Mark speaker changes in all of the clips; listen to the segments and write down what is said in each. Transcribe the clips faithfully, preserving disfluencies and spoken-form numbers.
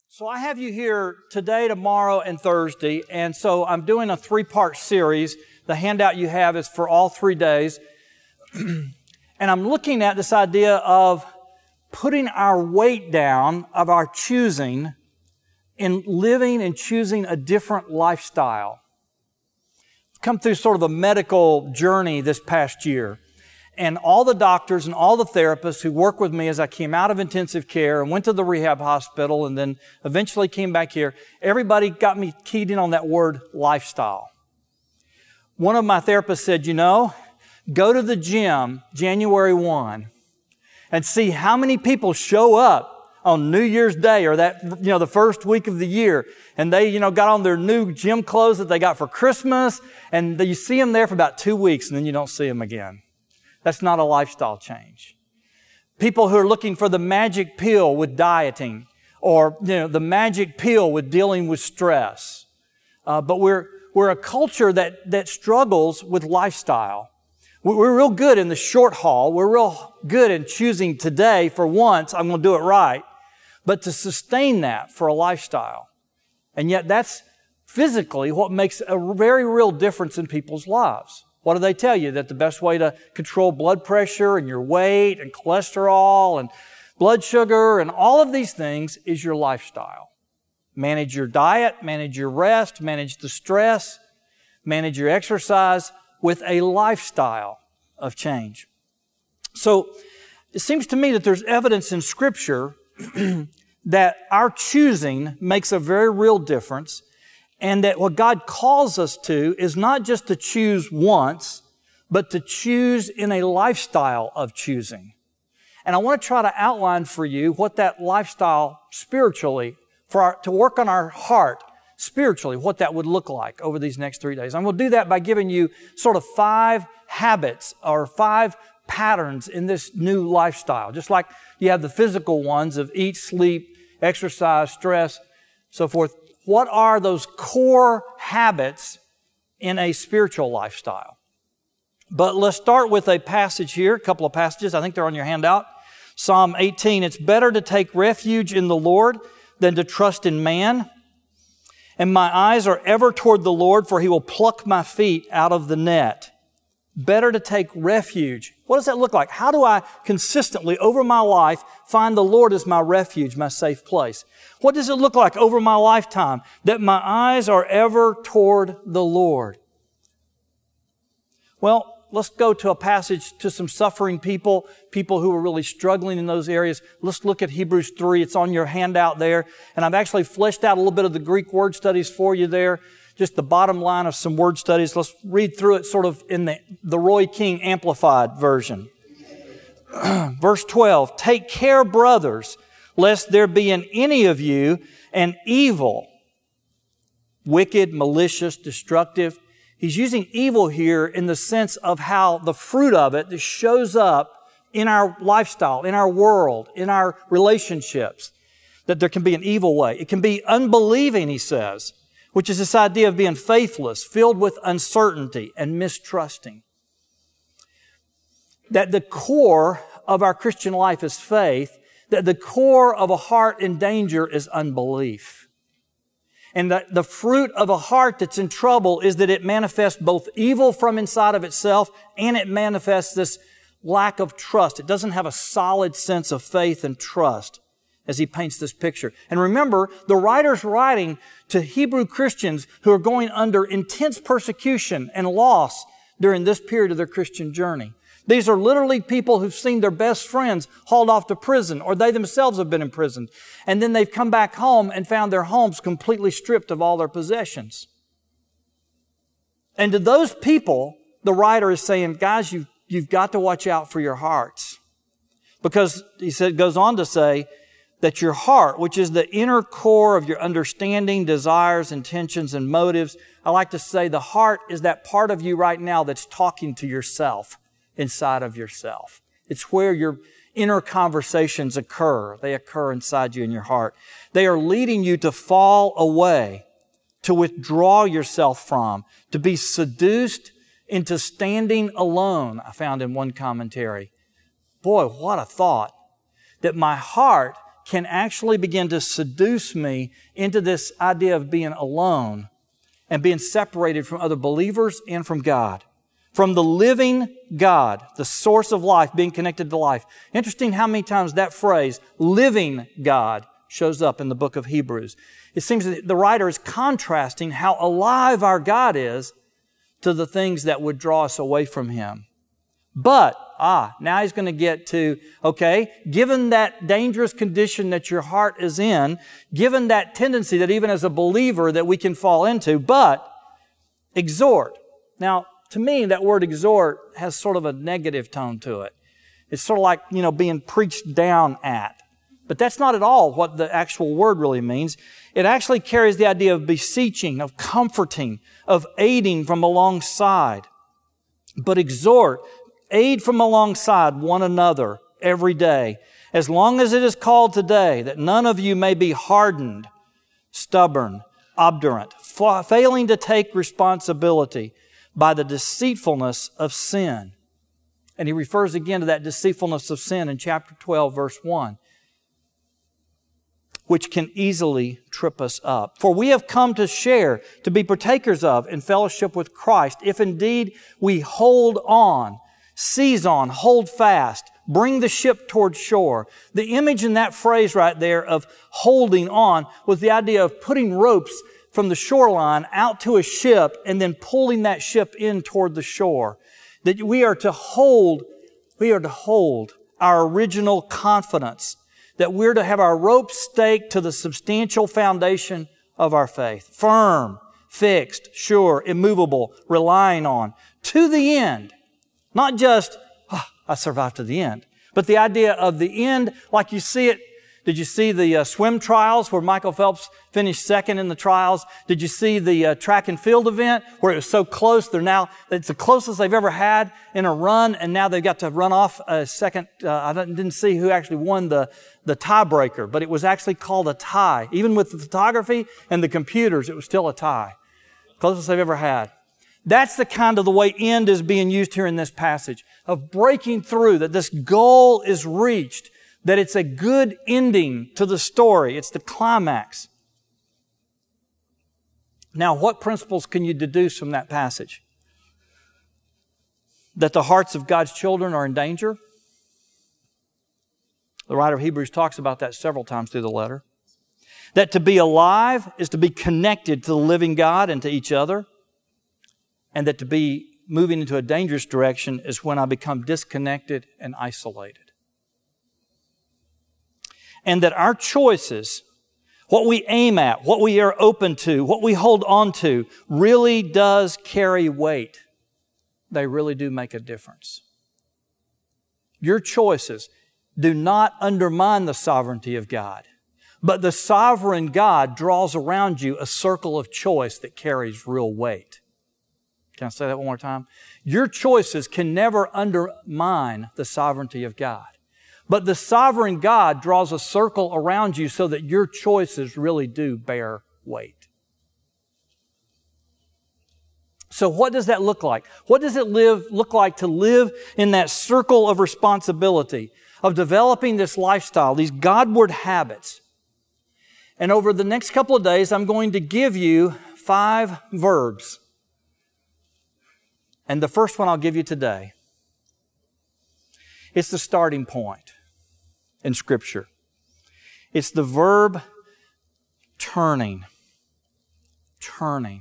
Speaker 1: So I have you here today, tomorrow, and Thursday, and so I'm doing a three-part series. The handout you have is for all three days. And I'm looking at this idea of putting our weight down of our choosing in living and choosing a different lifestyle. I've come through sort of a medical journey this past year. And all the doctors and all the therapists who worked with me as I came out of intensive care and went to the rehab hospital and then eventually came back here, everybody got me keyed in on that word lifestyle. One of my therapists said, you know, go to the gym January first and see how many people show up on New Year's Day or that, you know, the first week of the year. And they, you know, got on their new gym clothes that they got for Christmas. And you see them there for about two weeks and then you don't see them again. That's not a lifestyle change. People who are looking for the magic pill with dieting or, you know, the magic pill with dealing with stress. Uh, but we're, we're a culture that, that struggles with lifestyle. We're real good in the short haul. We're real good in choosing today for once, I'm going to do it right. But to sustain that for a lifestyle. And yet that's physically what makes a very real difference in people's lives. What do they tell you? That the best way to control blood pressure and your weight and cholesterol and blood sugar and all of these things is your lifestyle. Manage your diet, manage your rest, manage the stress, manage your exercise with a lifestyle of change. So it seems to me that there's evidence in Scripture that our choosing makes a very real difference. And that what God calls us to is not just to choose once, but to choose in a lifestyle of choosing. And I want to try to outline for you what that lifestyle spiritually, for our, to work on our heart spiritually, what that would look like over these next three days. I'm going to do that by giving you sort of five habits or five patterns in this new lifestyle. Just like you have the physical ones of eat, sleep, exercise, stress, so forth. What are those core habits in a spiritual lifestyle? But let's start with a passage here, a couple of passages. I think they're on your handout. Psalm eighteen, it's better to take refuge in the Lord than to trust in man. And my eyes are ever toward the Lord, for He will pluck my feet out of the net. Better to take refuge. What does that look like? How do I consistently over my life find the Lord as my refuge, my safe place? What does it look like over my lifetime? That my eyes are ever toward the Lord. Well, let's go to a passage to some suffering people, people who are really struggling in those areas. Let's look at Hebrews three. It's on your handout there. And I've actually fleshed out a little bit of the Greek word studies for you there. Just the bottom line of some word studies. Let's read through it sort of in the, the Roy King Amplified version. Verse twelve, take care, brothers, lest there be in any of you an evil, wicked, malicious, destructive. He's using evil here in the sense of how the fruit of it that shows up in our lifestyle, in our world, in our relationships, that there can be an evil way. It can be unbelieving, he says, which is this idea of being faithless, filled with uncertainty and mistrusting. That the core of our Christian life is faith, that the core of a heart in danger is unbelief. And that the fruit of a heart that's in trouble is that it manifests both evil from inside of itself and it manifests this lack of trust. It doesn't have a solid sense of faith and trust as he paints this picture. And remember, the writer's writing to Hebrew Christians who are going under intense persecution and loss during this period of their Christian journey. These are literally people who've seen their best friends hauled off to prison, or they themselves have been imprisoned. And then they've come back home and found their homes completely stripped of all their possessions. And to those people, the writer is saying, guys, you've, you've got to watch out for your hearts. Because he said, goes on to say that your heart, which is the inner core of your understanding, desires, intentions, and motives, I like to say the heart is that part of you right now that's talking to yourself inside of yourself. It's where your inner conversations occur. They occur inside you in your heart. They are leading you to fall away, to withdraw yourself from, to be seduced into standing alone, I found in one commentary. Boy, what a thought. That my heart can actually begin to seduce me into this idea of being alone and being separated from other believers and from God. From the living God, the source of life, being connected to life. Interesting how many times that phrase, living God, shows up in the book of Hebrews. It seems that the writer is contrasting how alive our God is to the things that would draw us away from Him. But, ah, now he's going to get to, okay, given that dangerous condition that your heart is in, given that tendency that even as a believer that we can fall into, but exhort. Now, to me, that word exhort has sort of a negative tone to it. It's sort of like, you know, being preached down at. But that's not at all what the actual word really means. It actually carries the idea of beseeching, of comforting, of aiding from alongside. But exhort, aid from alongside one another every day, as long as it is called today, that none of you may be hardened, stubborn, obdurate, fa- failing to take responsibility by the deceitfulness of sin. And he refers again to that deceitfulness of sin in chapter twelve, verse one. Which can easily trip us up. For we have come to share, to be partakers of, in fellowship with Christ, if indeed we hold on, seize on, hold fast, bring the ship toward shore. The image in that phrase right there of holding on was the idea of putting ropes from the shoreline out to a ship and then pulling that ship in toward the shore. That we are to hold, we are to hold our original confidence, that we're to have our rope staked to the substantial foundation of our faith. Firm, fixed, sure, immovable, relying on. To the end. Not just, oh, I survived to the end. But the idea of the end, like you see it. Did you see the uh, swim trials where Michael Phelps finished second in the trials? Did you see the uh, track and field event where it was so close? They're now, it's the closest they've ever had in a run, and now they've got to run off a second. Uh, I didn't see who actually won the, the tiebreaker, but it was actually called a tie. Even with the photography and the computers, it was still a tie. Closest they've ever had. That's the kind of the way end is being used here in this passage, of breaking through, that this goal is reached, that it's a good ending to the story. It's the climax. Now, what principles can you deduce from that passage? That the hearts of God's children are in danger. The writer of Hebrews talks about that several times through the letter. That to be alive is to be connected to the living God and to each other. And that to be moving into a dangerous direction is when I become disconnected and isolated. And that our choices, what we aim at, what we are open to, what we hold on to, really does carry weight. They really do make a difference. Your choices do not undermine the sovereignty of God, but the sovereign God draws around you a circle of choice that carries real weight. Can I say that one more time? Your choices can never undermine the sovereignty of God. But the sovereign God draws a circle around you so that your choices really do bear weight. So what does that look like? What does it live, look like to live in that circle of responsibility, of developing this lifestyle, these Godward habits? And over the next couple of days, I'm going to give you five verbs. And the first one I'll give you today. It's the starting point in Scripture. It's the verb turning. Turning.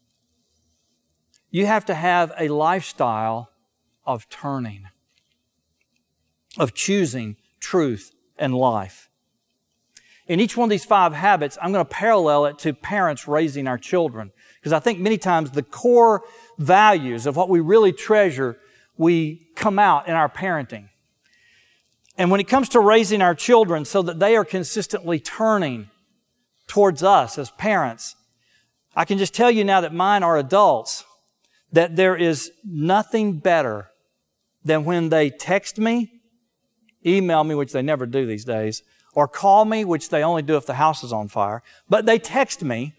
Speaker 1: You have to have a lifestyle of turning, of choosing truth and life. In each one of these five habits, I'm going to parallel it to parents raising our children. Because I think many times the core values of what we really treasure, we come out in our parenting. And when it comes to raising our children so that they are consistently turning towards us as parents, I can just tell you now that mine are adults, that there is nothing better than when they text me, email me, which they never do these days, or call me, which they only do if the house is on fire, but they text me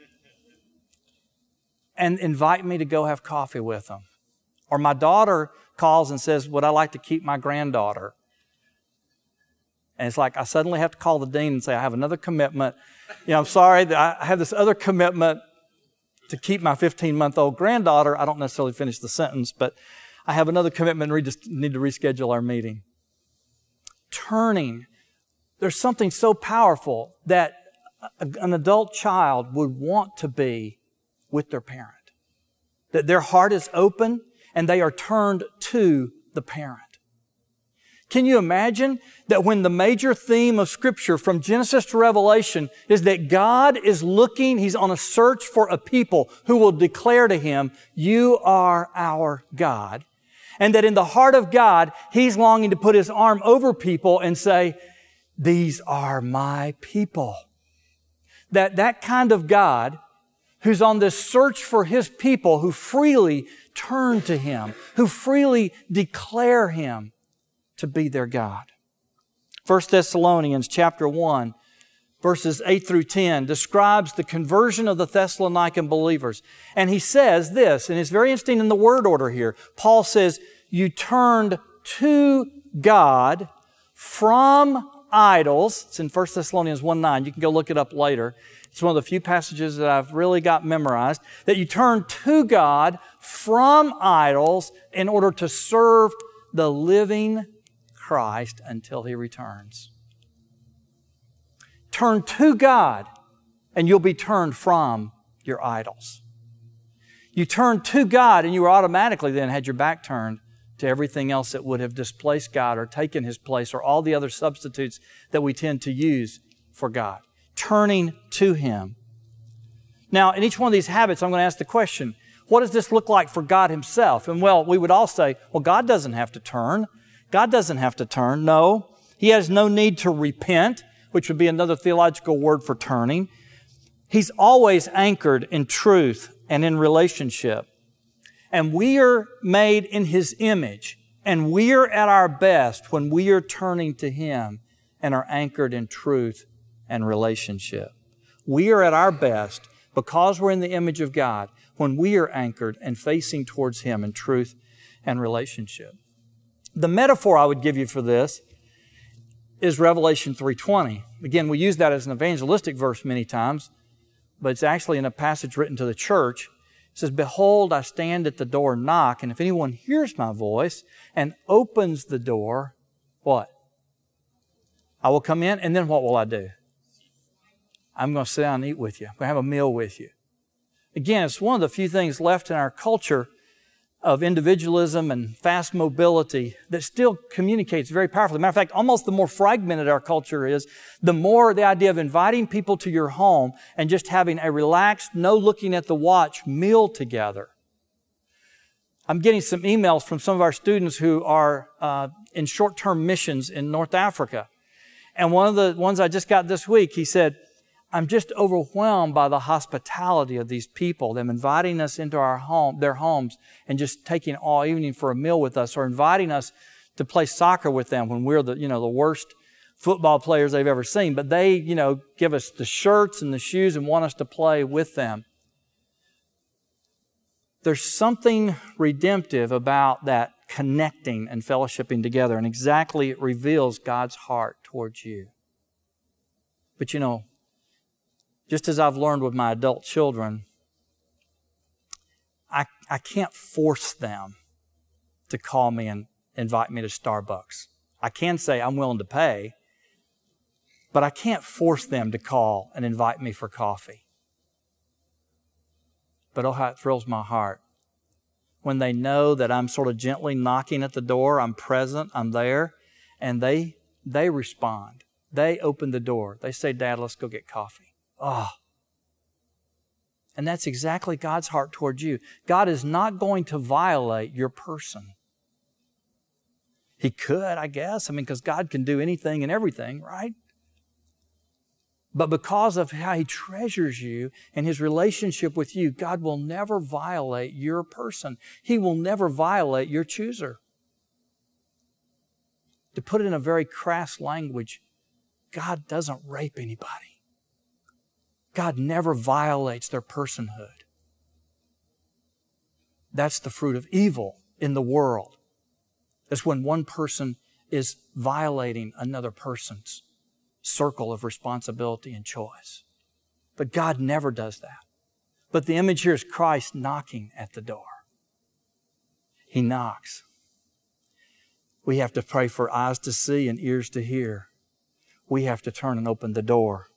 Speaker 1: and invite me to go have coffee with them. Or my daughter calls and says, would I like to keep my granddaughter? And it's like I suddenly have to call the dean and say, I have another commitment. You know, I'm sorry that I have this other commitment to keep my fifteen-month-old granddaughter. I don't necessarily finish the sentence, but I have another commitment and we just need to reschedule our meeting. Turning. There's something so powerful that an adult child would want to be with their parent. That their heart is open and they are turned to the parent. Can you imagine that when the major theme of Scripture from Genesis to Revelation is that God is looking, He's on a search for a people who will declare to Him, you are our God. And that in the heart of God, He's longing to put His arm over people and say, these are my people. That that kind of God who's on this search for His people who freely turn to Him, who freely declare Him to be their God. First Thessalonians chapter one, verses eight through ten describes the conversion of the Thessalonican believers. And he says this, and it's very interesting in the word order here. Paul says, you turned to God from idols. It's in First Thessalonians one nine. You can go look it up later. It's one of the few passages that I've really got memorized. That you turn to God from idols in order to serve the living Christ until He returns. Turn to God and you'll be turned from your idols. You turn to God and you automatically then had your back turned to everything else that would have displaced God or taken His place or all the other substitutes that we tend to use for God. Turning to Him. Now, in each one of these habits, I'm going to ask the question, what does this look like for God Himself? And well, we would all say, well, God doesn't have to turn. God doesn't have to turn. No. He has no need to repent, which would be another theological word for turning. He's always anchored in truth and in relationship. And we are made in His image. And we are at our best when we are turning to Him and are anchored in truth and relationship. We are at our best because we're in the image of God when we are anchored and facing towards Him in truth and relationship. The metaphor I would give you for this is Revelation three twenty. Again, we use that as an evangelistic verse many times, but it's actually in a passage written to the church. It says, behold, I stand at the door and knock, and if anyone hears my voice and opens the door, what? I will come in, and then what will I do? I'm going to sit down and eat with you. I'm going to have a meal with you. Again, it's one of the few things left in our culture of individualism and fast mobility that still communicates very powerfully. Matter of fact, almost the more fragmented our culture is, the more the idea of inviting people to your home and just having a relaxed, no looking at the watch meal together. I'm getting some emails from some of our students who are uh, in short-term missions in North Africa. And one of the ones I just got this week, he said, I'm just overwhelmed by the hospitality of these people, them inviting us into our home, their homes, and just taking all evening for a meal with us, or inviting us to play soccer with them when we're the, you know, the worst football players they've ever seen. But they, you know, give us the shirts and the shoes and want us to play with them. There's something redemptive about that connecting and fellowshipping together, and exactly it reveals God's heart towards you. But you know, just as I've learned with my adult children, I, I can't force them to call me and invite me to Starbucks. I can say I'm willing to pay, but I can't force them to call and invite me for coffee. But oh, how it thrills my heart when they know that I'm sort of gently knocking at the door, I'm present, I'm there, and they they respond. They open the door. They say, Dad, let's go get coffee. Oh. And that's exactly God's heart towards you. God is not going to violate your person. He could, I guess. I mean, because God can do anything and everything, right? But because of how He treasures you and His relationship with you, God will never violate your person. He will never violate your chooser. To put it in a very crass language, God doesn't rape anybody. God never violates their personhood. That's the fruit of evil in the world. That's when one person is violating another person's circle of responsibility and choice. But God never does that. But the image here is Christ knocking at the door. He knocks. We have to pray for eyes to see and ears to hear. We have to turn and open the door.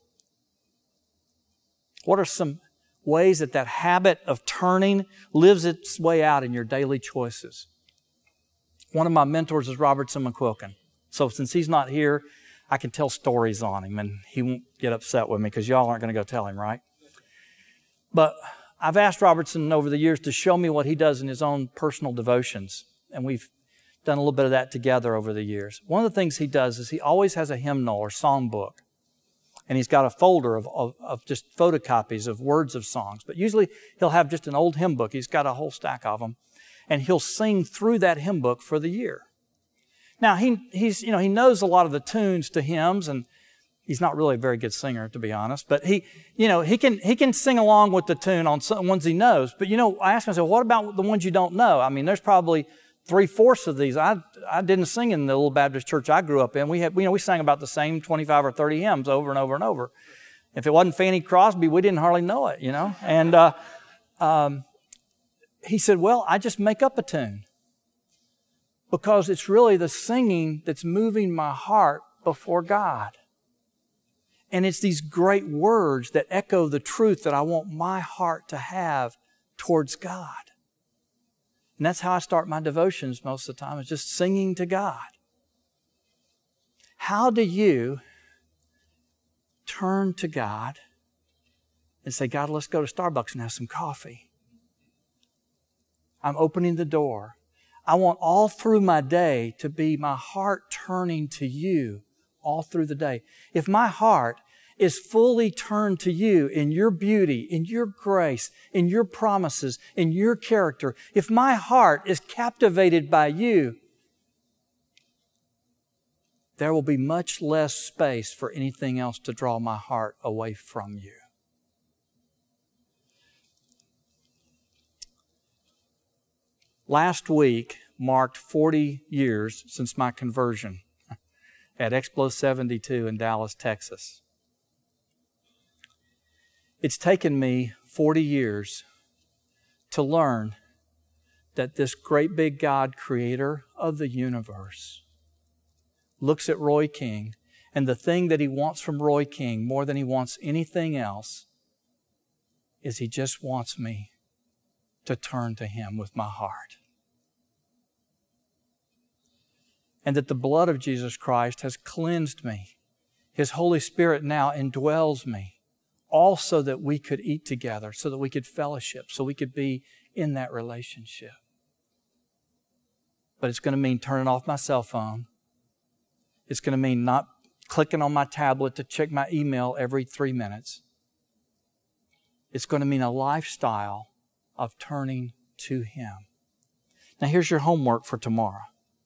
Speaker 1: What are some ways that that habit of turning lives its way out in your daily choices? One of my mentors is Robertson McQuilkin. So since he's not here, I can tell stories on him, and he won't get upset with me because y'all aren't going to go tell him, right? But I've asked Robertson over the years to show me what he does in his own personal devotions, and we've done a little bit of that together over the years. One of the things he does is he always has a hymnal or song book, and he's got a folder of, of, of just photocopies of words of songs. But usually he'll have just an old hymn book. He's got a whole stack of them, and he'll sing through that hymn book for the year. Now, he he's you know he knows a lot of the tunes to hymns, and he's not really a very good singer, to be honest. But he you know he can he can sing along with the tune on some ones he knows. But you know, I asked myself, what about the ones you don't know? I mean, there's probably three-fourths of these I I didn't sing in the little Baptist church I grew up in. We had you know we sang about the same twenty-five or thirty hymns over and over and over. If it wasn't Fanny Crosby, we didn't hardly know it, you know. And uh, um, he said, well, I just make up a tune. Because it's really the singing that's moving my heart before God. And it's these great words that echo the truth that I want my heart to have towards God. And that's how I start my devotions most of the time, is just singing to God. How do you turn to God and say, God, let's go to Starbucks and have some coffee? I'm opening the door. I want all through my day to be my heart turning to you all through the day. If my heart is fully turned to you in your beauty, in your grace, in your promises, in your character, if my heart is captivated by you, there will be much less space for anything else to draw my heart away from you. Last week marked forty years since my conversion at Explo seventy-two in Dallas, Texas. It's taken me forty years to learn that this great big God, creator of the universe, looks at Roy King, and the thing that He wants from Roy King more than He wants anything else is He just wants me to turn to Him with my heart. And that the blood of Jesus Christ has cleansed me. His Holy Spirit now indwells me, all so that we could eat together, so that we could fellowship, so we could be in that relationship. But it's going to mean turning off my cell phone. It's going to mean not clicking on my tablet to check my email every three minutes. It's going to mean a lifestyle of turning to Him. Now here's your homework for tomorrow.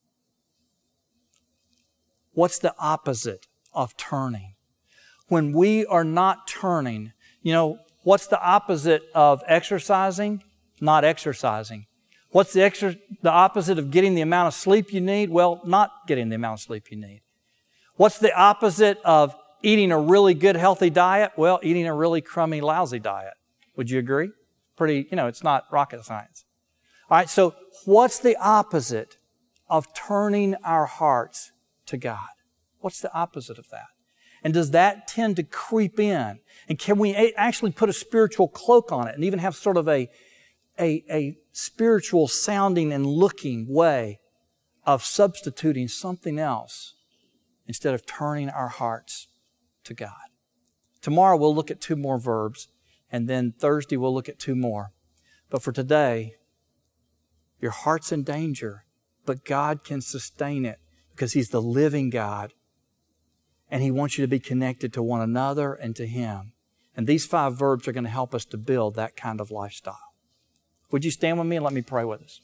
Speaker 1: What's the opposite of turning? When we are not turning, you know, what's the opposite of exercising? Not exercising. What's the exer- the opposite of getting the amount of sleep you need? Well, not getting the amount of sleep you need. What's the opposite of eating a really good, healthy diet? Well, eating a really crummy, lousy diet. Would you agree? Pretty, you know, it's not rocket science. All right, so what's the opposite of turning our hearts to God? What's the opposite of that? And does that tend to creep in? And can we actually put a spiritual cloak on it and even have sort of a, a, a spiritual sounding and looking way of substituting something else instead of turning our hearts to God? Tomorrow we'll look at two more verbs, and then Thursday we'll look at two more. But for today, your heart's in danger, but God can sustain it because He's the living God. And He wants you to be connected to one another and to Him. And these five verbs are going to help us to build that kind of lifestyle. Would you stand with me and let me pray with us?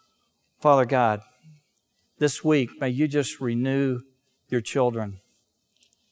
Speaker 1: Father God, this week, may You just renew Your children.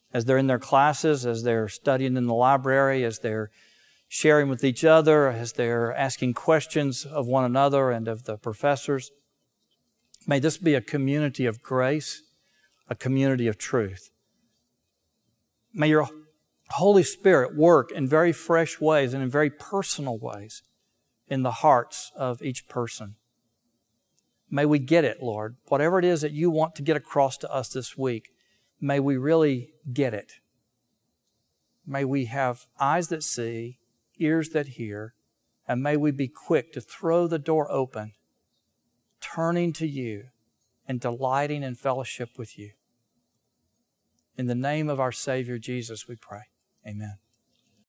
Speaker 1: as they're in their classes, as they're studying in the library, as they're sharing with each other, as they're asking questions of one another and of the professors. May this be a community of grace, a community of truth. May your Holy Spirit work in very fresh ways and in very personal ways in the hearts of each person. May we get it, Lord. Whatever it is that you want to get across to us this week, may we really get it. May we have eyes that see, ears that hear, and may we be quick to throw the door open, turning to you and delighting in fellowship with you. In the name of our Savior Jesus, we pray. Amen.